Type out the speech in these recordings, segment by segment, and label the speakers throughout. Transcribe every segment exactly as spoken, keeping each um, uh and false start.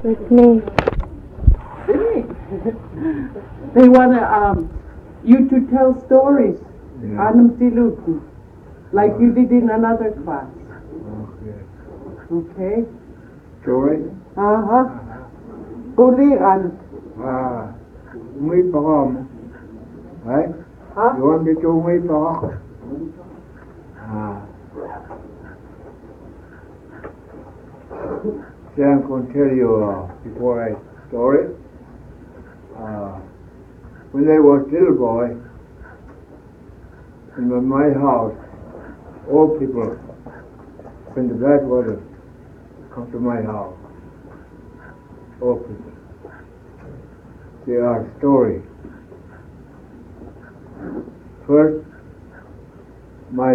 Speaker 1: With me.
Speaker 2: They want to, um, you to tell stories
Speaker 3: Yeah.
Speaker 2: on Tilutu, like you did in another class.
Speaker 3: Okay.
Speaker 2: Okay?
Speaker 3: Story?
Speaker 2: Uh-huh. Kuliran.
Speaker 3: Ah, muy pagam. Right?
Speaker 2: Huh?
Speaker 3: You want me to muy pagam? Ah. See, I'm going to tell you uh, before I story. Uh, when I was little boy, in my house, old people from the backwater come to my house. Old people. They are story. First, my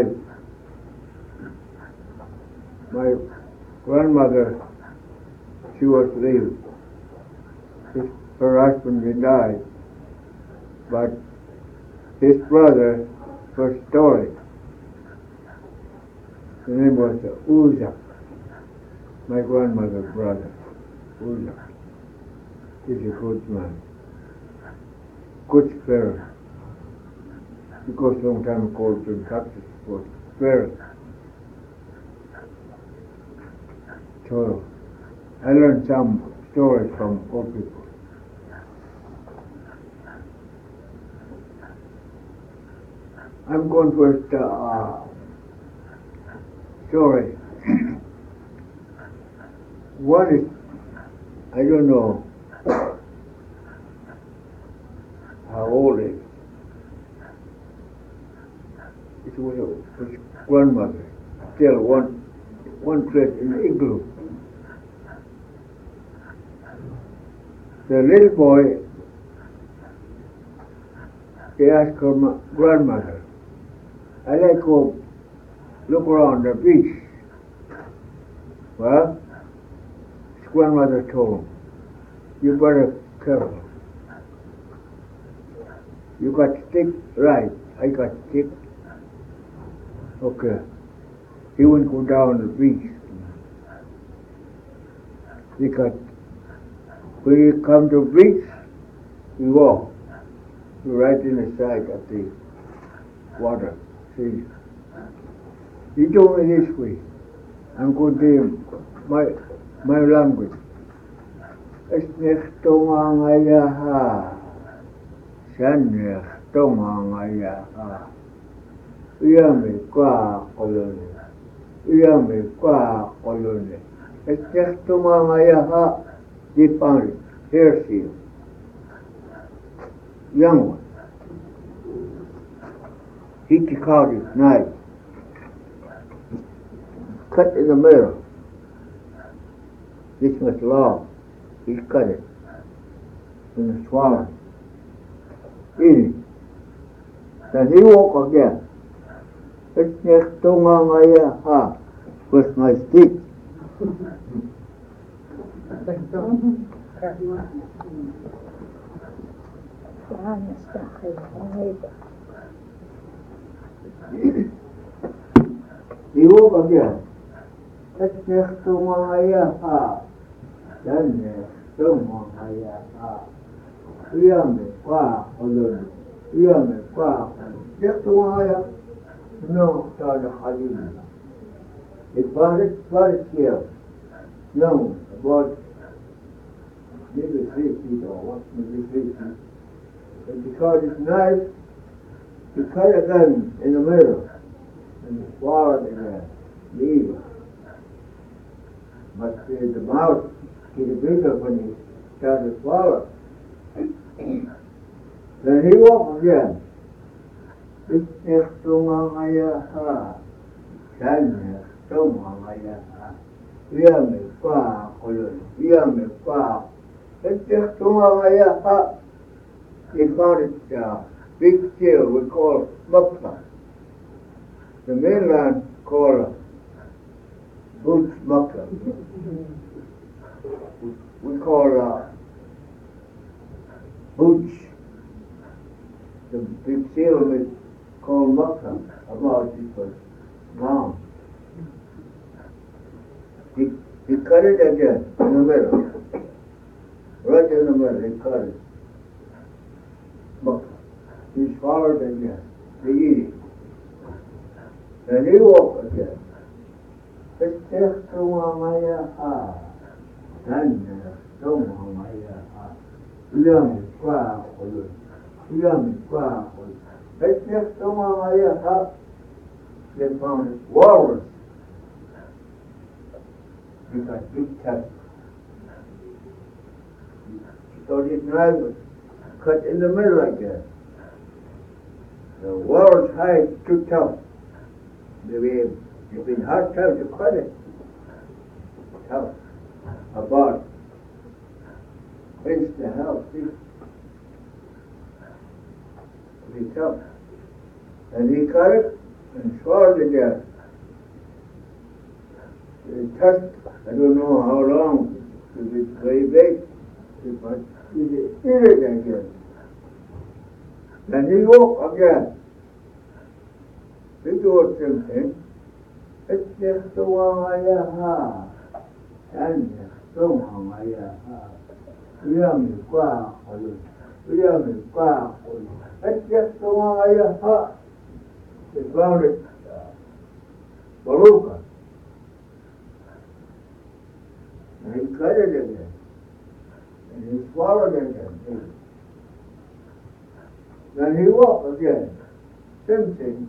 Speaker 3: my grandmother, she was lived. His, her husband had died, but his brother was story. The name was Uzak, my grandmother's brother. Uzak. He's a good man. Good spirit. Because long time ago to Texas was spirit. So I learned some stories from old people. I'm going first to uh, story. One is, I don't know how old it is. It was a his grandmother, still one one dress in the igloo. The little boy, he asked her ma- grandmother, I like to look around the beach. Well, his grandmother told him, you better be careful. You got stick? Right, I got stick. Okay. He wouldn't go down the beach. Because when you come to the beach, you walk. You're right in the side of the water. See? He told me this way. I'm going to tell you my, my language. Esnechtongangayaha. Sanechtongangayaha. Uyame kwa kolone. Uyame kwa kolone. Esnechtongangayaha. Deep on it. Hair seal. Young one. He took out his knife. Cut in the middle. This was long. He cut it. And swallowed. Eat it. Then he walked again. It's next to ha with my stick. He walked again. It's next to ha. Then next to ha. Uyame kwa koloni. Uyame kwa koloni. Next haya. No, Tana Halili. It was it was here. No, about maybe three feet or what, maybe three feet. And because it's knife, he cut a gun in the middle and he swallowed in there. Leave it. But uh, the mouth gets bigger when he started to swallow. Then he walked again. Esnechtongangayaha. Sanechtongangayaha. Uyame kwa koloni. Uyame kwa. Esnechtongangayaha. He found it uh, big seal we call mukta. The mainland call it boots mukta. We call uh, boots. The big seal we call mukta. About it was round. He, he cut it again in the middle. cut it. But he swallowed again to eat it. Then he walked again. Estektumamaya ha. Then Tumamaya ha. Yummy qua for Yummy qua for Estektumamaya ha. They found it walrus. He got big teeth. He thought his knife was cut in the middle like that. The walrus hide is too tough. Maybe it's been hard time to cut it. Tough. About inch and a half feet. Be tough. And he cut it and swallowed it there. It touched, I don't know how long, because it's very big, but eat it, eat it again. Then he woke again. He told something. Estektumamaya and Tumamaya Yummy qua for Yummy qua for Estektumamaya. They found it. Baluka. And he cut it again. And he swallowed it again. Then he walked again. Same thing.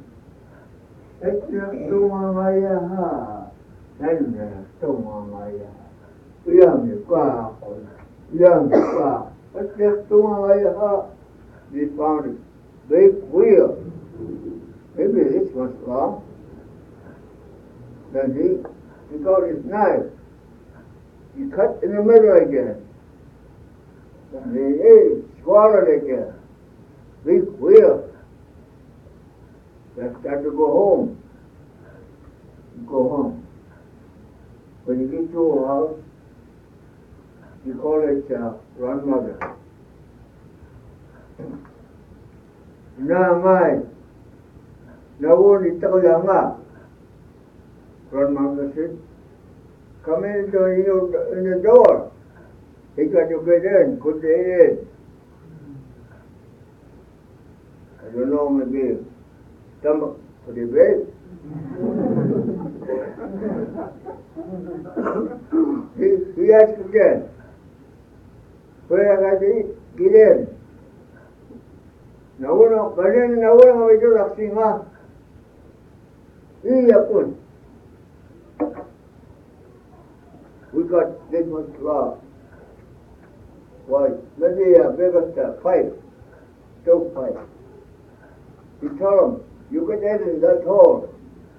Speaker 3: Estektumamaya ha. Then Tumamaya. Yummy qua for Yummy qua. Estektumamaya ha. They found it. Big wheel. Maybe this was long. Then he, he got his knife. He cut in the middle again. And he ate, swallowed again. Big wheel. That's time to go home. Go home. When you get to a house, you call it uh, grandmother. Na mai, na woni takulama. Grandmother said, come in to you in the door. He got to get in. Could they in? I don't know, maybe stomach for the bed. he, he asked again, where I got get in? Na uno, ganyan na uno nga medyo laksinga. Iya pun. We got this much love. Why? Maybe a biggest uh, pipe, stove pipe. He told him, you get in that hole.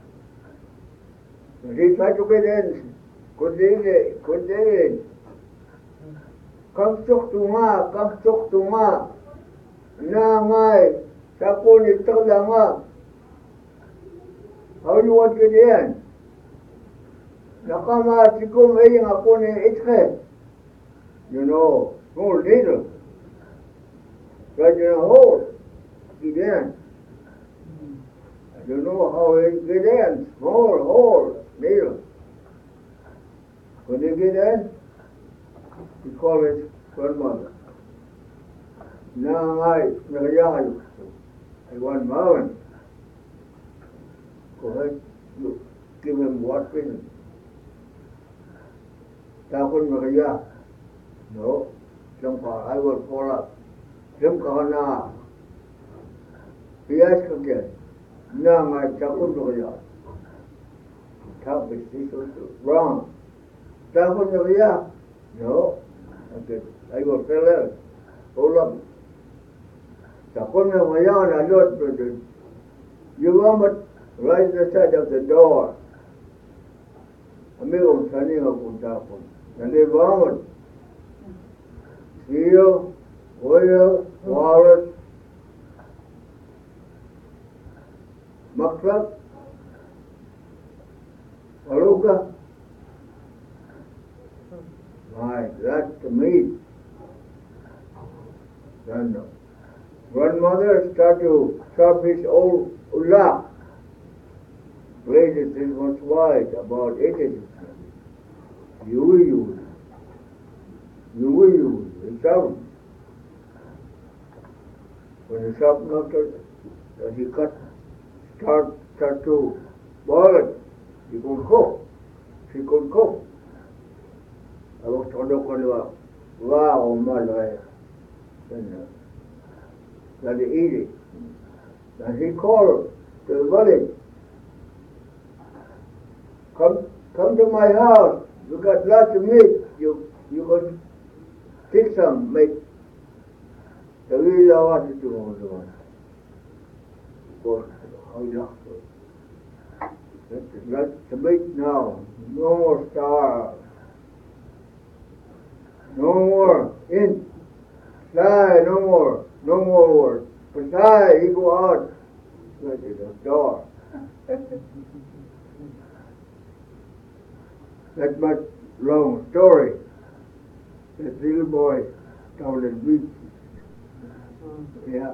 Speaker 3: And he tried to get in. Could they, could they? Come talk to ma, come talk to ma. Na mai, sako ni taklama. How do you want to get in? Nakama sikum ay ako ni itke. You know, small needle. Right in a hole. Get in. I don't know how it get in. Small hole, needle. When you get in, you call it grandmother. Now I, Nagayahayu, I want Marvin. Go ahead, look, give him what prison? Takun Nagaya. No, Jampa, I will fall up. Jamkana. He asked again. Now I Takun Nagaya. Tak is this also wrong. Takun Nagaya. No, okay, I will fall out. Hold up. Takun Nagaya, I don't know. You want right the side of the door. Amigo, sani nga puntakon. Nandi bangon. Seal, oil, wallet, maklap, aluka. My, that's the meat. Then grandmother started to chop his old ulak. Places this much wide, about eight inches. You will use. You will use. It's out. when the shop knocked, uh, he cut, start, start to boil it. He could cook. She could cook. I was told to wow, my life. And uh, that he eat it. And he called to the village. Come, come to my house. We got lots of meat. You, you could take some meat. So we know what to do on the one. Of course, how you know. That's the meat now. No more star. No more in. Fly, no more. No more words. But fly, he go out. Look at the door. That much long story. That little boy told the beach. Yeah.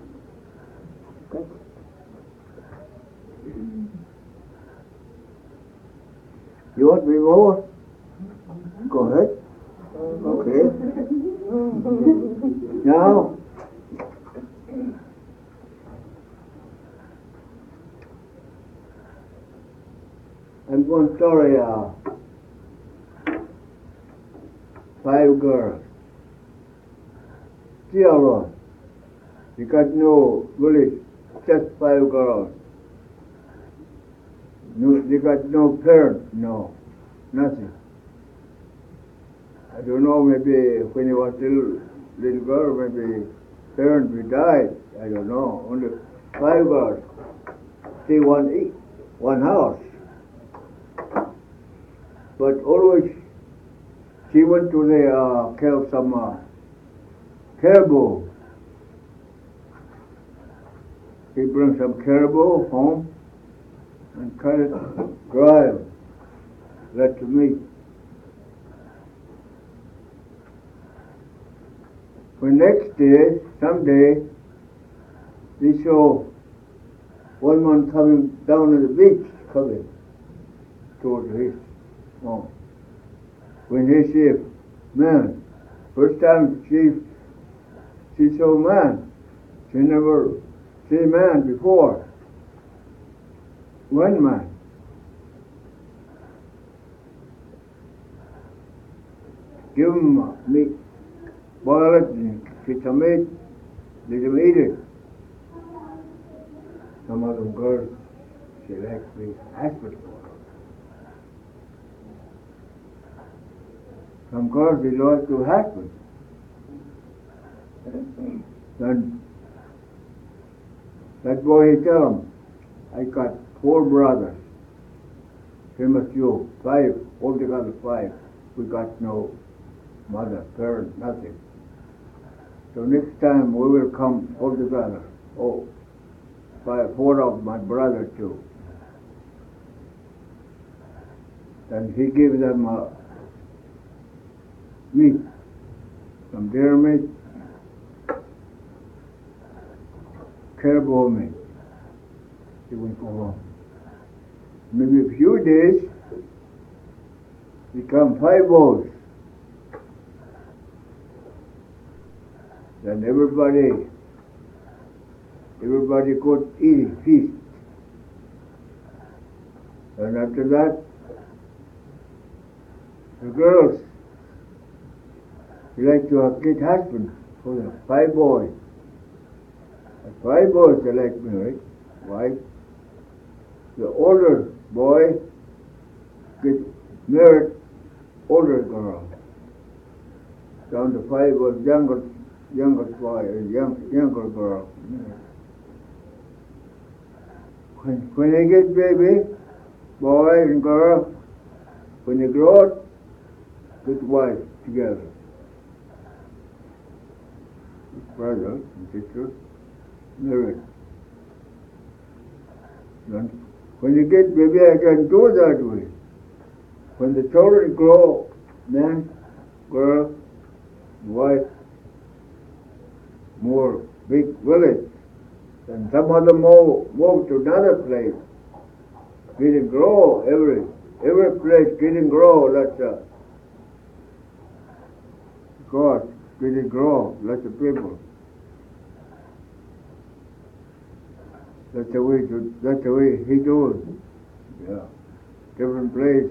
Speaker 3: You want me more? Go ahead. Okay. Now, I'm going to story uh, five girls. Children. You got no village, just five girls. No, they got no parents, no, nothing. I don't know, maybe when he was little, little girl, maybe parents we died. I don't know. Only five girls. Stay one each, one house. But always she went to the uh, kill some uh, caribou. He brings some caribou home and cut it dry, let the meat. For next day, someday, they saw one man coming down to the beach, coming towards his home. When he see man, first time she she saw man, she never see man before. One man. Give him meat, boil it, and get some meat, let him eat it. Some of them girls, she likes to be husband for her. Some girls, they like to husband. Then that boy, he tell him, I got four brothers. Same as you, five, altogether five. We got no mother, parent, nothing. So next time we will come all together. Oh, five, four of my brother too. Then he gave them uh, meat, some deer meat, caribou meat. He went go home. Maybe a few days, become five bowls. Then everybody, everybody could eat, feast. And after that, the girls, they like to get husbands for the five boys. The five boys they like married, wife. The older boy get married older girl. Down to five was younger younger boy, a young younger girl. When when they get baby, boy and girl, when they grow up, get wife together. Brothers and sisters married. And when you get baby, I can do that way. When the children grow, man, girl, wife, more big village, then some of them move, move to another place. Getting grow every every place getting grow. That's uh, God getting grow. Lots of people. That's the way to, that's the way he do it. Yeah. Different place.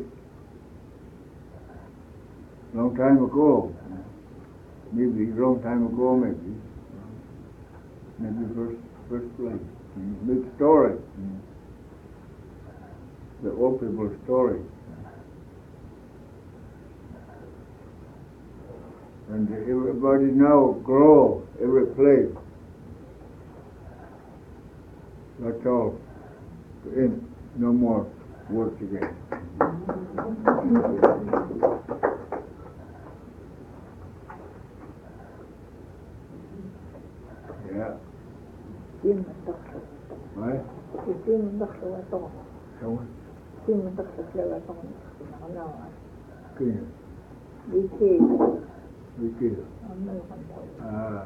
Speaker 3: Long time ago. Maybe long time ago maybe. Maybe first first place. Mm. Big story. Mm. The old people story. And everybody now grow every place. That's all. In no more work again. Yeah.
Speaker 1: Tim tak
Speaker 3: Right?
Speaker 1: tim tak lewaton.
Speaker 3: So,
Speaker 1: Tim tak lewaton. Ano?
Speaker 3: okay.
Speaker 1: Dike.
Speaker 3: Okay.
Speaker 1: Ano kan daw?
Speaker 3: Ah.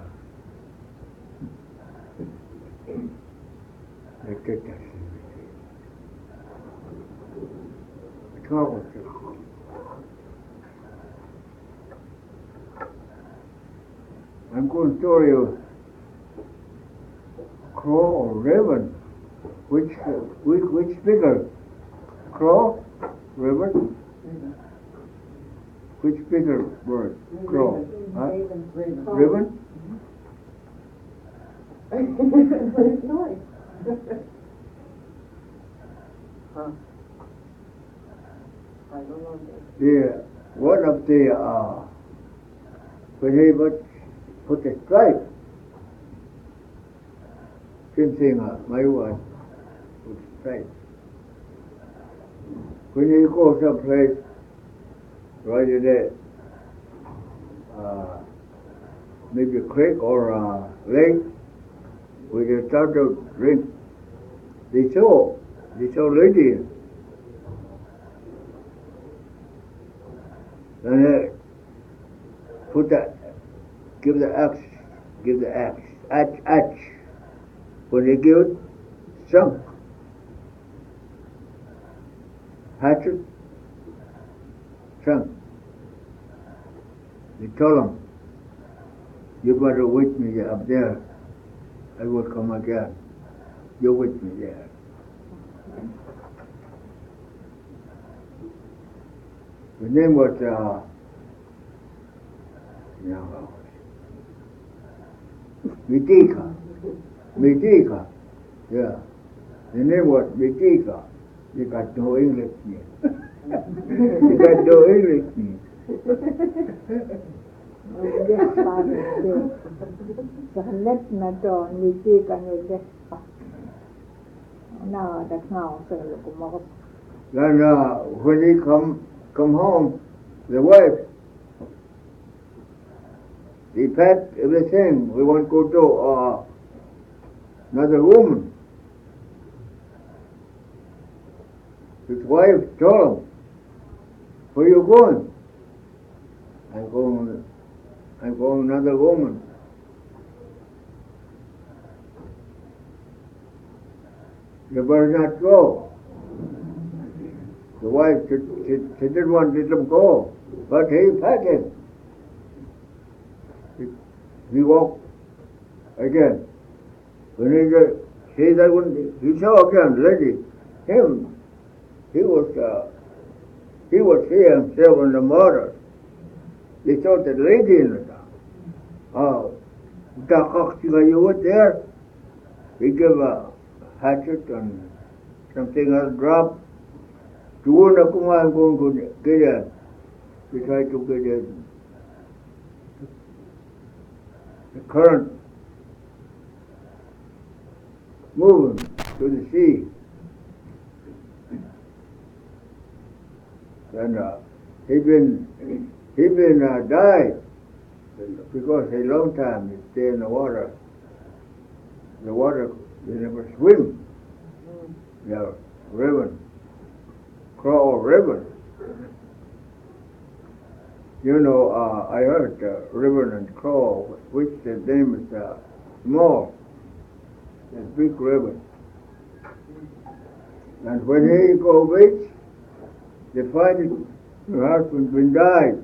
Speaker 3: Look at that. Talk with you. I'm going to tell you crow or raven. Which which which bigger? Crow? Raven? Which bigger bird? Crow. Huh? Raven?
Speaker 1: Huh? I don't know.
Speaker 3: The one of the uh when he put put the stripe. Same thing, uh, my one with stripe. When you go someplace right in there, uh, maybe a creek or a lake, where you start to drink, they saw, they saw lady. And they put the, give the axe, give the axe, axe, axe. When they give it, sunk. Hatchet, sunk. They told him, you better wait me up there. I will come again. You wait me there. The name was, uh, no, Mitika. Mitika. Yeah. The name was Mitika. You got no English name. You got no English name.
Speaker 1: Net na to niti kanyo despa. Na da now so ko.
Speaker 3: Then uh, when he come come home, the wife, he packed everything. We want to go to uh, another woman. His wife told him, where you going? I'm going, I'm going another woman. You better not go. The wife, she, she, she didn't want to let him go, but he packed him. He, he walked again. When he got, see that one, he saw again, lady, him, he was, uh, he was here himself in the murder. They saw the lady in the town. Oh, you were there. He gave a hatchet and something else dropped. To one of whom I'm going to get in. We tried to get in. The current moving to the sea. And uh, he been he been uh, died because a long time he stay in the water. The water they never swim. Mm. Yeah, river, crow river. You know, uh, I heard uh, river and crow, which the name is uh, small, the big river. And when he go beach, they find it, her husband been died.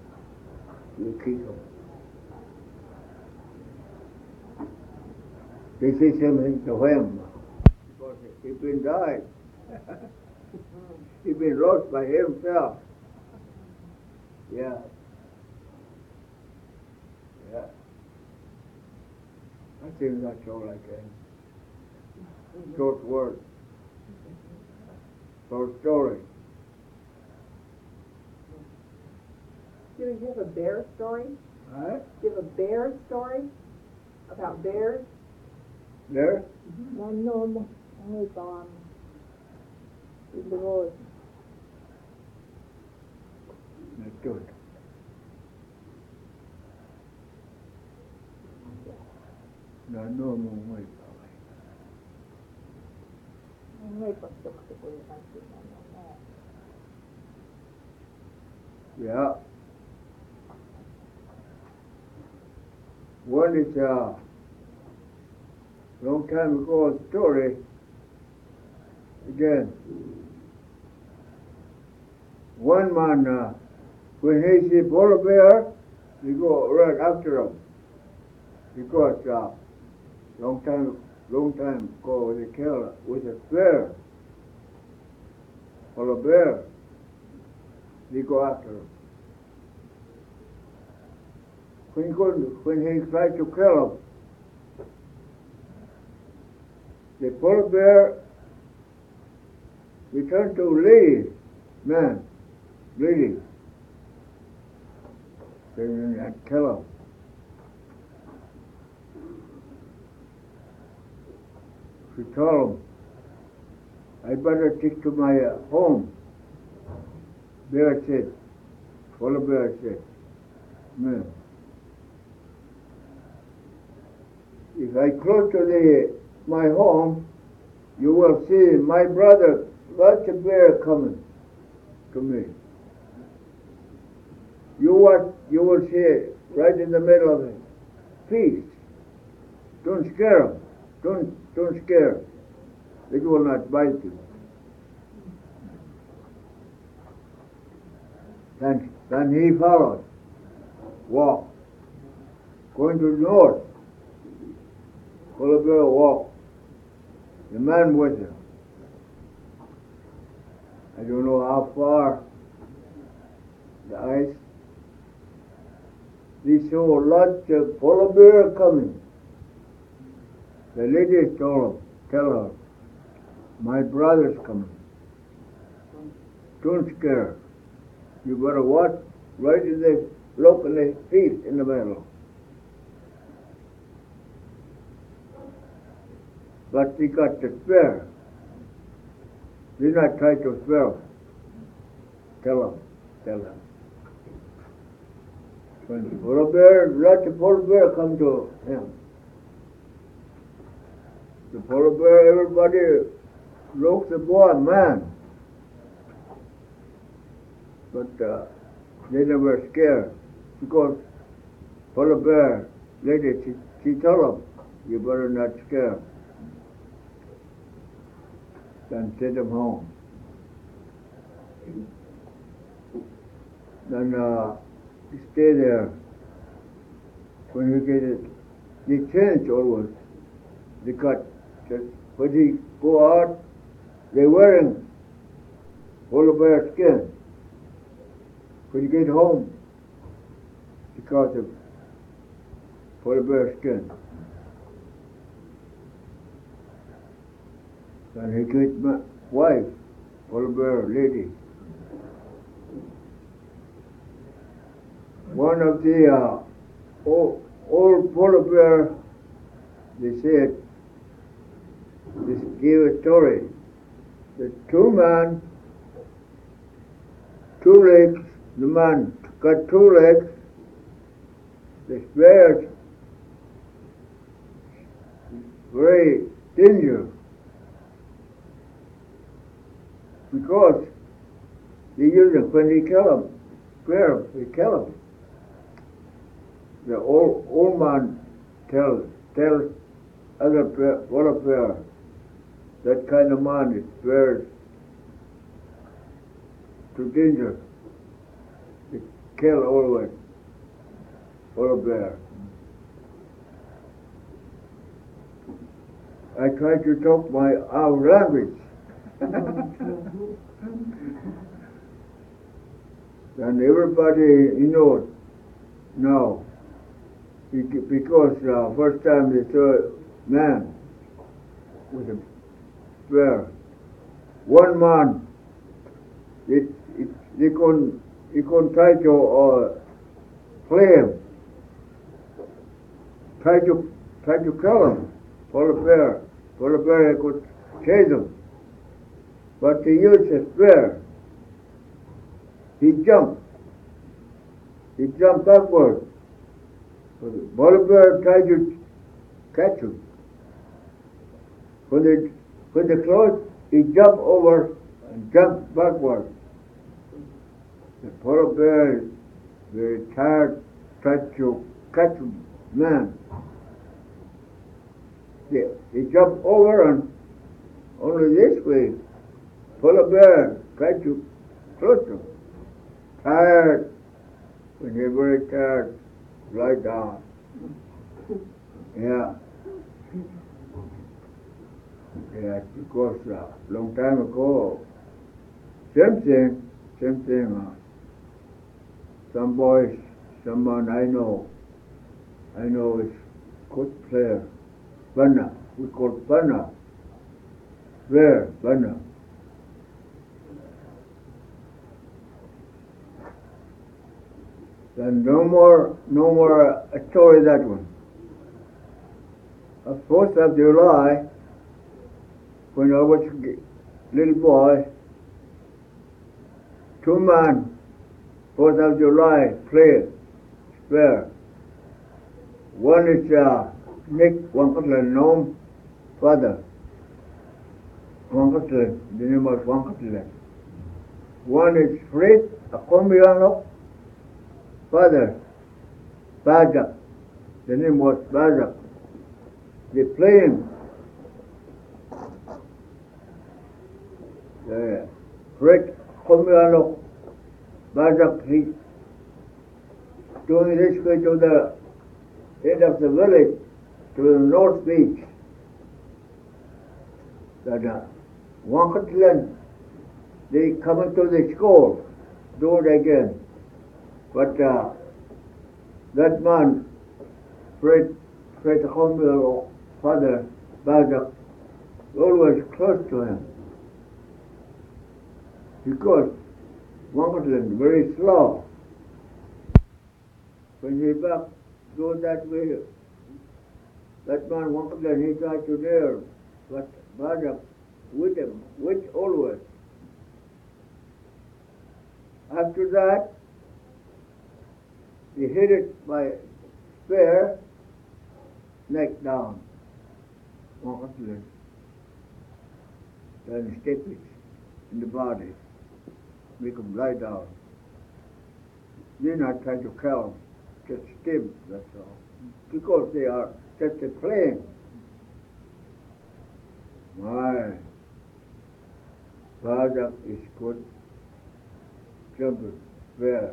Speaker 3: You kick him. They say something to him because he been died. He been lost by himself. Yeah. Yeah. I think that's all I can. Short word. Short story.
Speaker 4: Do you have a bear story?
Speaker 3: Huh?
Speaker 4: Do you have a bear story about bears?
Speaker 3: There?
Speaker 1: Mä noin muikaan. Kyllä voi.
Speaker 3: That's good. No, no, no, wait.
Speaker 1: Leipottuksi kuitenkin näin.
Speaker 3: Yeah. One is a long time ago story. Again, one man, uh, when he see polar bear, he go right after him because uh, long time, long time ago they killed with a bear, polar bear. He go after him. When he, couldn't, when he tried to kill him, the polar bear returned to lady, man, lady. They didn't kill him. She told him, I better take to my uh, home. Bear said, polar bear said, man, if I close to the, my home, you will see my brother, lots of bear coming to me. You what you will see it right in the middle of the feast. Don't scare them. Don't don't scare them. It will not bite you. Then then he followed. Walk. Going to the north. Polar bear walk. The man with him. I don't know how far the ice. They saw lots of polar bear coming. The lady told him, tell her, my brother's coming. Don't scare. You better watch right in the look in the feet in the middle. But he got to spare. Did not try to spare him. Tell him, tell him. When the polar bear, lots of polar bear come to him. The polar bear, everybody looks the boy, man. But uh, they never scared because polar bear lady, she, she told him, you better not scare. Then send him home. Then uh, stay there. When we get it, they change always. They cut. Just when he go out, they wearing polar bear skin. When you get home, because of polar bear skin. Then he get my wife, polar bear lady. One of the uh, old, old polar bear, they said, this gave a story. The two men, two legs, the man got two legs, the bear very dangerous because they use it when they kill him, bear, they kill him. The old old man tells tells other polar bear that kind of man is very too dangerous. They kill always polar bear. I try to talk my our language. And everybody, you know, now, because uh, first time they saw a man with a spear, one man, it, it, they couldn't, he couldn't try to uh, play him, try to, try to kill him, for the bear, for the bear could chase him, but he used a spear. He jumped. He jumped backward. But the polar bear tried to catch him. When they, when they closed, he jumped over and jumped backward. The polar bear, very tired, tried to catch him, man. He, he jumped over and only this way, polar bear tried to close him. Tired. When you're very tired, lie down. Yeah. Yeah, because a uh, long time ago, same thing, same thing. Uh, some boys, someone I know, I know is good player, Banna. We call Banna. Where? Banna. Then no more, no more uh, a story that one. Of fourth of July, when I was a little boy, two men, fourth of July, play, spare. One is uh, Nick Wankatlan, Nom, father. Wankatlan, the name was Wankatlan. One is Fred, a Kombiano, father, Bajak, the name was Bajak. They playing the Fred Kombiano, Bajak, he doing this way to the end of the village, to the north beach. That uh, Wankatlan, they come into the school, do it again. But uh, that man, Fred, Fred Kombiano, father, Bajak, always close to him. Because Wankatlan very slow. When he back go that way, that man Wankatlan, he tried to dare, but Bajak with him, which always. After that, he hit it by spear, neck down, Wankatlan. Then stick it in the body, make him lie down. Then I try to kill him, just stim, that's all. Because they are just a playing. My father is good, jumping, fair.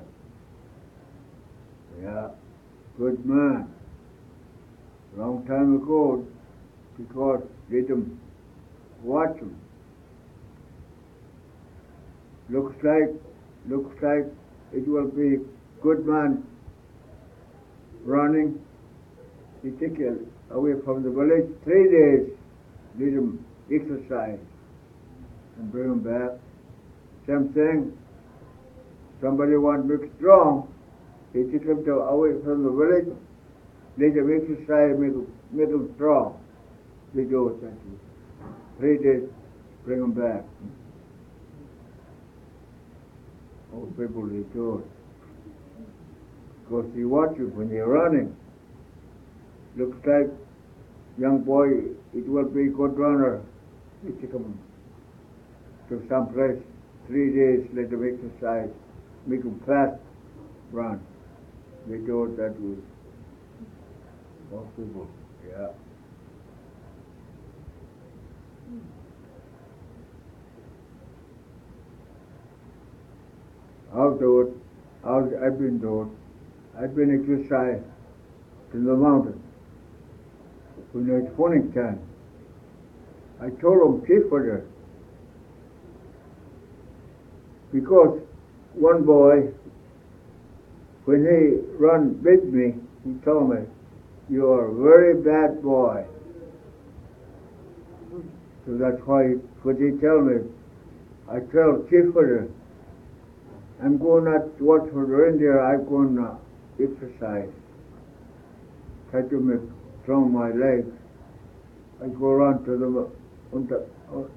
Speaker 3: Yeah, good man. Long time ago, because didn't watch him. Looks like, looks like it will be good man running. He take it away from the village three days. Let him exercise and bring him back. Same thing. Somebody want to be strong. He took him to away from the village. Let him exercise, make him, make him strong. They do it that way. Three days, bring him back. Old people, they do it. Because he watch you when you're running. Looks like young boy, it will be a good runner. He take him to some place, three days, let him exercise, make him fast run. They do it that way. Most people, yeah. I'll do it. I'll, I've been doing it. I've been exercising in the mountain when it's morning time. I told him cheaper because one boy, when he run beat me, he told me, "You are a very bad boy." So that's why what he tell me, I tell cheaper, I'm going not to watch for the reindeer, I'm going to exercise. Try to make strong my legs. I go around to the, on the all,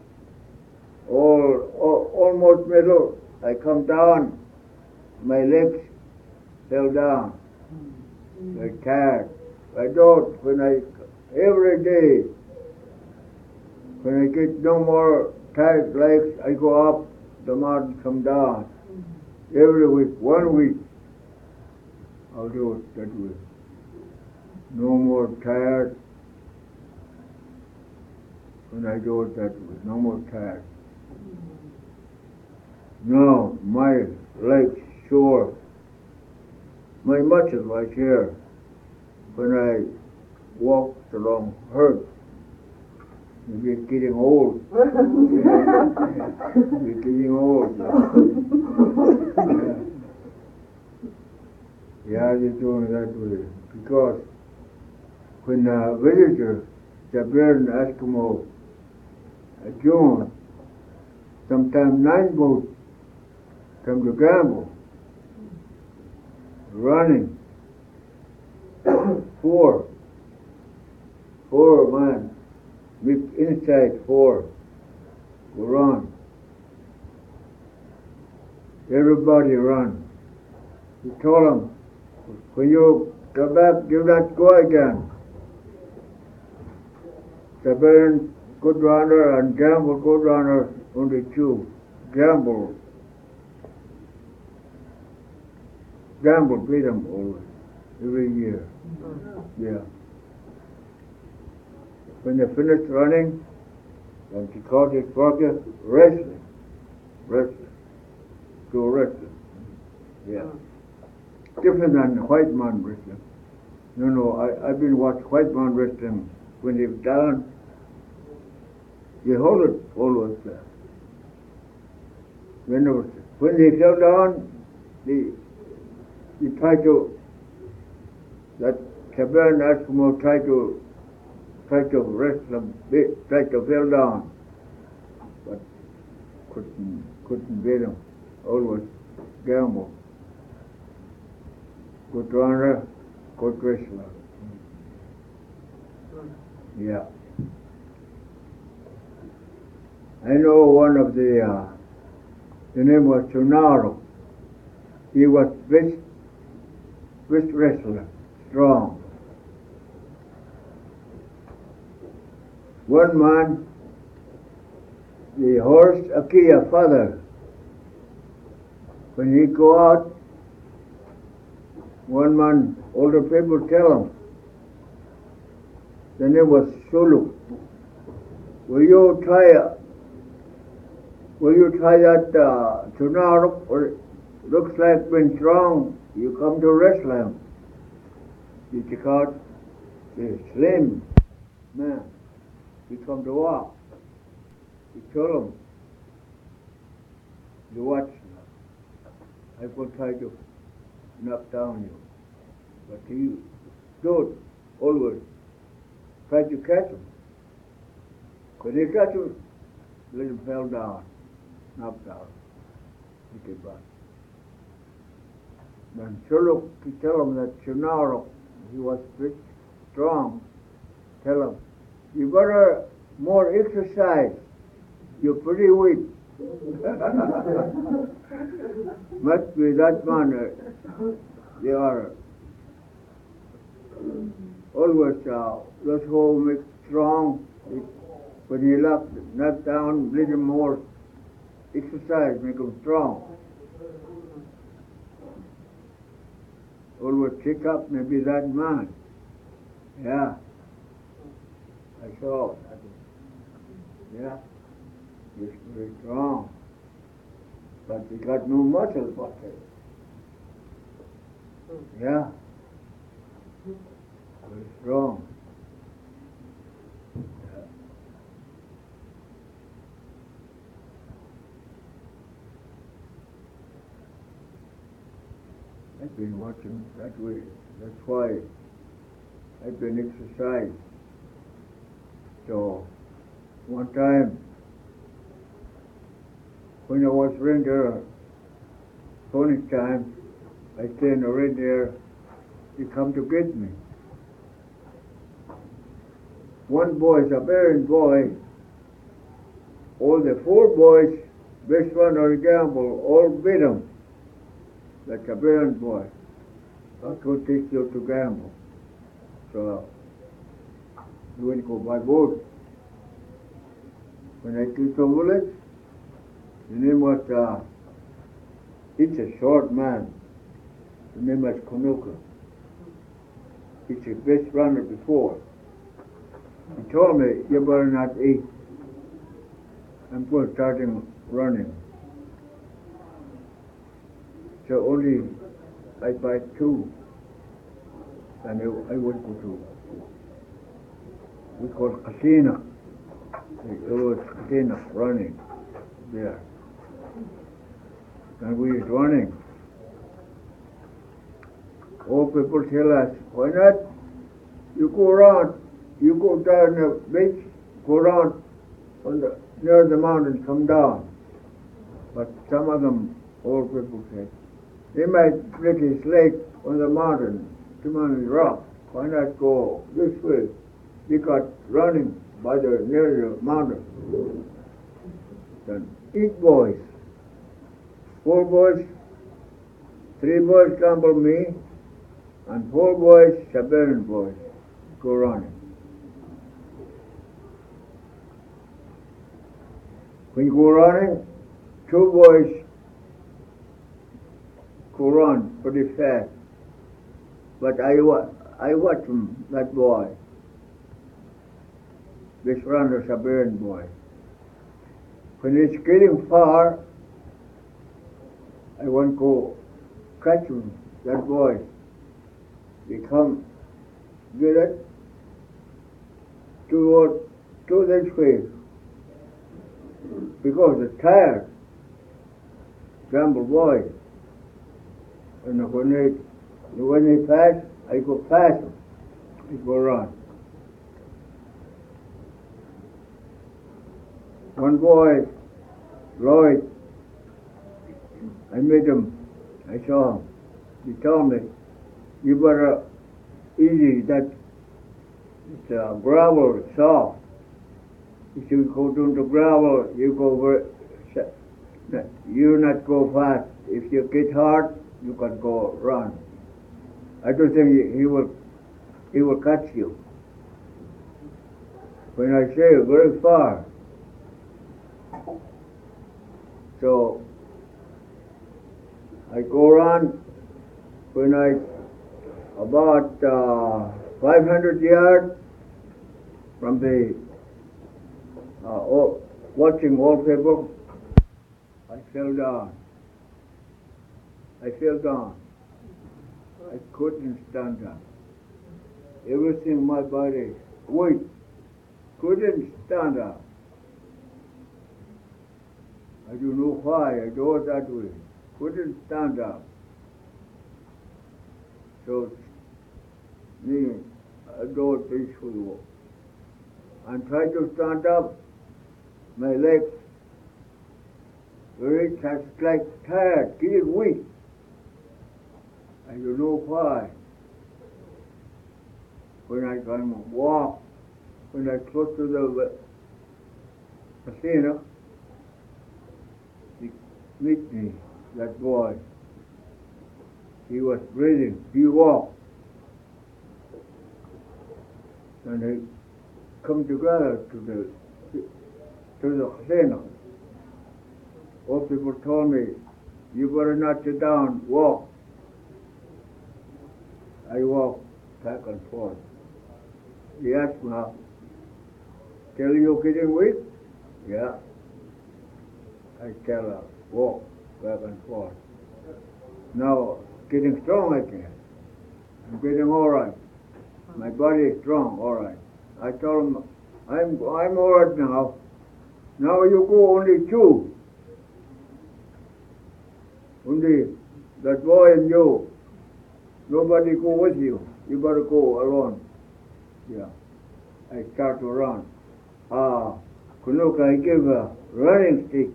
Speaker 3: all, almost middle. I come down, my legs fell down. I tired. I don't, when I, every day, when I get no more tired legs, I go up the mountain, come down. Every week, one week, I'll do it that way. No more tired when I do it that way. No more tired. No, my legs sore. My muscles right here when I walk along hurt. You're getting old. You're getting old. Yeah, you're doing it that way. Because when a visitor, Siberian Eskimo, uh, June, sometimes nine boats come to gamble, running, four, four men, with inside four, go run. Everybody run. He told them, when you come back, do not go again. Siberian good runner and gamble good runner only two. Gamble. Gamble beat them always, every year. Yeah. When they finished running, and she called it focus, wrestling. Wrestling. Go wrestling. Yeah. Different than white man wrestling. No, no, I, I've been watching white man wrestling. When they're down, they hold it always there. When, was, when they fell down, they, they try to, that Siberian Eskimo try to, try to wrestle them, try to fell down, but couldn't, couldn't beat them. Always gamble. Good runner, good wrestler. Yeah. I know one of the, uh, the name was Tsunaro. He was best, best wrestler, strong. One man, the horse Akia father, when he go out, one man, older people tell him, the name was Sulu. Will you try, uh, will you try that uh, Tsunaro? Or looks like when strong, you come to wrestle him. He took out the slim man. He come to walk. He told him, you watch now. I will try to knock down you. But he don't always try to catch him. When he catch him, let him fell down, knocked out. He get back. Then Chuluk, he tell him that Tsunaro, he was pretty strong. Tell him, you better more exercise. You're pretty weak. Must be that man. Uh, they are always uh, those who make strong. It, when you knock, knock down, little more exercise, make them strong. Always check up, maybe that man. Yeah. I saw it. Yeah. He's very strong. But he got no muscle but it. Yeah. Very strong. Yeah. working that way. That's why I've been exercising. So one time when I was reindeer pony time, I stay in the reindeer, he come to get me. One boy is a parent boy. All the four boys, best one or gamble, all beat him. Like a parent boy. I could take you to gamble. So we went go by boat. When I took the village, the name was, uh, it's a short man. The name was Kunuka. He's the best runner before. He told me, you better not eat. I'm going to start him running. So only I buy two. And I, I went to, we call casino. It was casino running there. And we was running. All people tell us, why not? You go around, you go down the beach, go around on the, near the mountain, come down. But some of them, old people say, they might break his leg on the mountain, too many rocks. Why not go this way? Because running by the near the mountain. Then eight boys, four boys, three boys gamble me, and four boys, Siberian boys, go running. When you go running, two boys go run pretty fast. But I, wa- I watch him, that boy, this runner, Siberian boy. When it's getting far, I want to go catch him, that boy. He come, get it, to, to this way. Because they're tired, gamble boy. And when they, when they pass, I go past them. I go run. One boy, Lloyd, I met him, I saw him. He told me, you better easy, that it's uh, gravel, it's soft. If you go down to gravel, you go very, you not go fast. If you get hard, you can go run. I don't think he, he will, he will catch you. When I say very far, so I go around. When I about uh, five hundred yards from the uh, all, watching all people, I fell down. I fell down. I couldn't stand up. Everything in my body, weight, couldn't stand up. I don't know why I do it that way. Couldn't stand up. So, me, I do it peacefully. And try to stand up, my legs, very tight, like tired, getting weak. I don't know why. When I can walk, when I close to the casino, he meet me, that boy. He was breathing, he walked. And they come together to the to the casino. All people told me, you better not sit down, walk. I walk back and forth. He asked me, tell you getting weak? Yeah. I tell her, walk back and forth. Now, getting strong again. I'm getting all right. My body is strong, all right. I told him, I'm, I'm all right now. Now you go only two. Only that boy and you. nobody go with you. You better go alone. Yeah. I start to run. Ah, Kunuka, I give a running stick.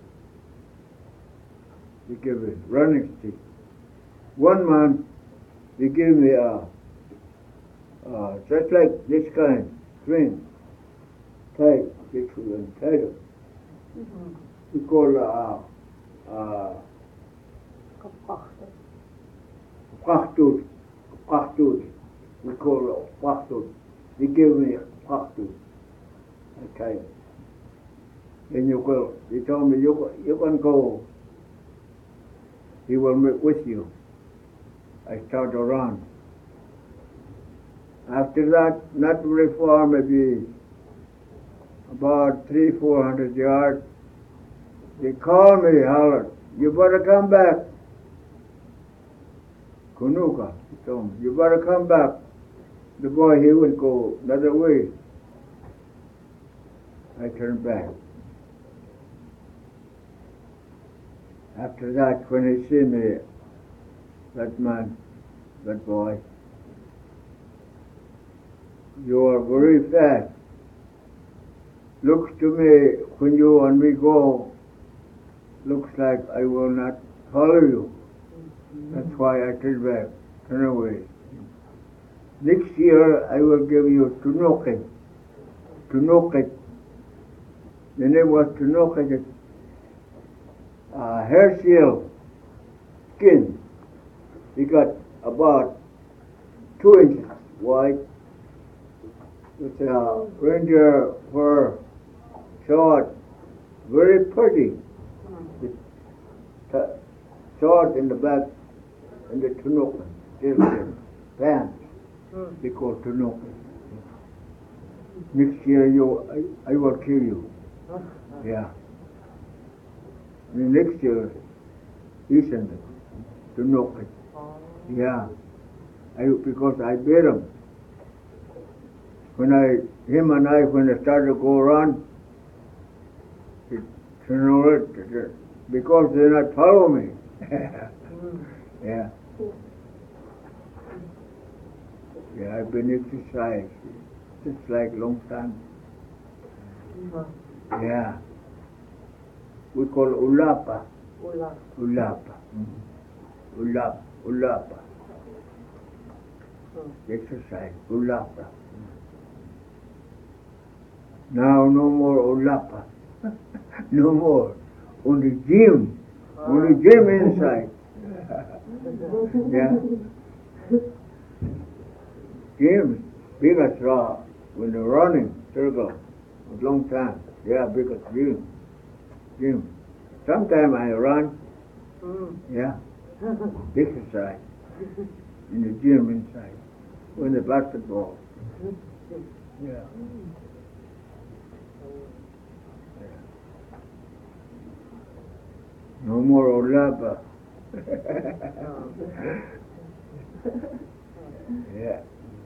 Speaker 3: He gave a running stick. One man, he gave me a, uh, just like this kind, string, tight, this one, tighter.
Speaker 1: Mhm.
Speaker 3: We call uh, uh,
Speaker 1: Gebracht.
Speaker 3: prachtut, prachtut. We call it prachtut. He gave me a prachtut. I tied it. Then you go, he told me, you, you can go. He will meet with you. I start to run. After that, not very far, maybe about three, four hundred yards, they called me, hollered, you better come back. Kunuka, he told me, you better come back. The boy, he would go another way. I turned back. After that, when he see me, that man, that boy, you are very fast. Looks to me, when you and me go, looks like I will not follow you. That's why I turn back, turn away. Next year, I will give you Tunoket. Tunoket. The name was Tunoket. Uh, hair seal, skin. He got about two inches wide with a reindeer fur, short, very pretty. With t- short in the back and the tunuka, tail pants. They call tunuka. Next year you, I, I will kill you. Yeah. The next year, he sent it to knock it. Yeah. I, because I beat him. When I, him and I, when I started to go around, he turned it, because they not follow me. Yeah. Yeah, I've been exercised. Just like long time. Yeah. We call ulapa.
Speaker 1: Ulapa.
Speaker 3: Ulapa. Mm-hmm. Ulapa. Ulapa.
Speaker 1: Mm.
Speaker 3: Exercise. Ulapa. Now no more ulapa. No more. Only gym. Only gym inside. Yeah. Gym. Biggest raw. When they're running, circle. A long time. Yeah, biggest gym. Gym. Sometimes I run,
Speaker 1: Mm.
Speaker 3: yeah, exercise in the gym inside, in the basketball. Yeah. Yeah. No more Olapa. Yeah.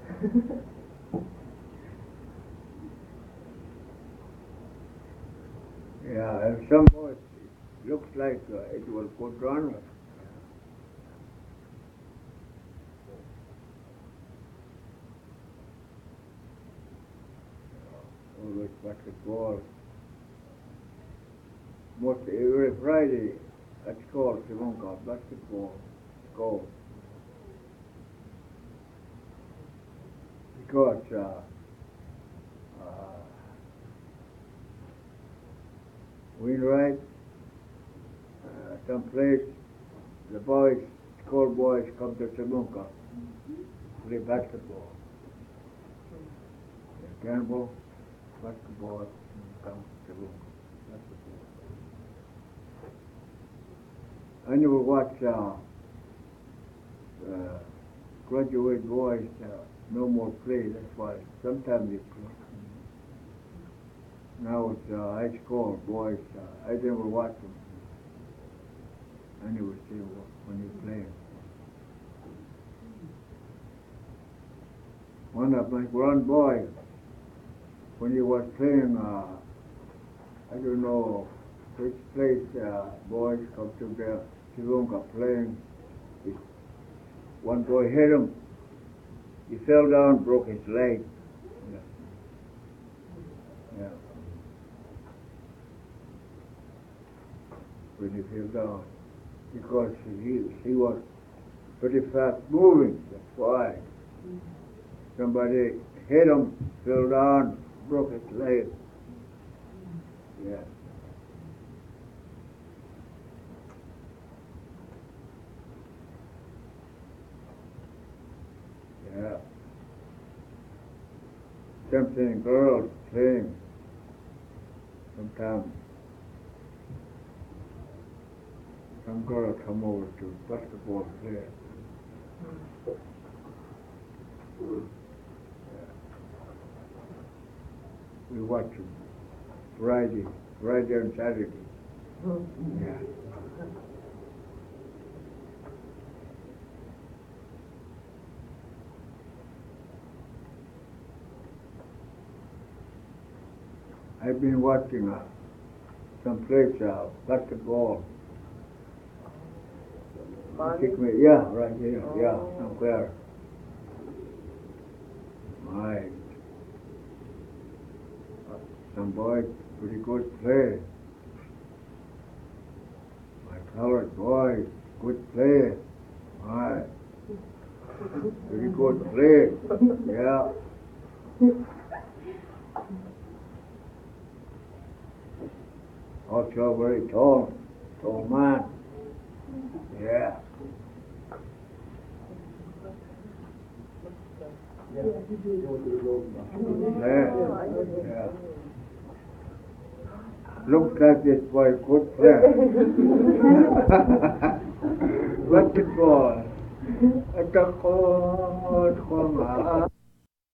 Speaker 3: Yeah, and some boys, it looks like uh, it will go down. Always basketball. Most every Friday at school, Simonka, basketball, school. Because uh, uh, Wheelwright, uh, some place, the boys, school boys come to Simonka, play basketball. The Campbell, basketball, come to Simonka, basketball. I never watch uh, uh, graduate boys uh, no more play, that's why sometimes they play. Now it's uh, high school boys, uh, I never watch them. I never see when they play. One of my grand boys, when he was playing, uh, I don't know which place uh, boys come to the Chivunga playing, he, One boy hit him. He fell down, broke his leg. Yeah. Yeah. When he fell down. Because he, he was pretty fast moving, that's why. Somebody hit him, fell down, broke his leg. Yeah. Yeah. Something girls playing sometimes. Some girl come over to basketball play. Yeah. We watch them Friday, Friday and Saturday. Yeah. I've been watching uh, some place uh, basketball. Kick me, yeah, right here, oh. Yeah, somewhere. My, uh, some boy, pretty good play. My colored boy, good play. My, pretty good play. Yeah. Also very tall, tall man. Yeah. Yeah. Yeah. Looks like this boy could play. Basketball. At the court,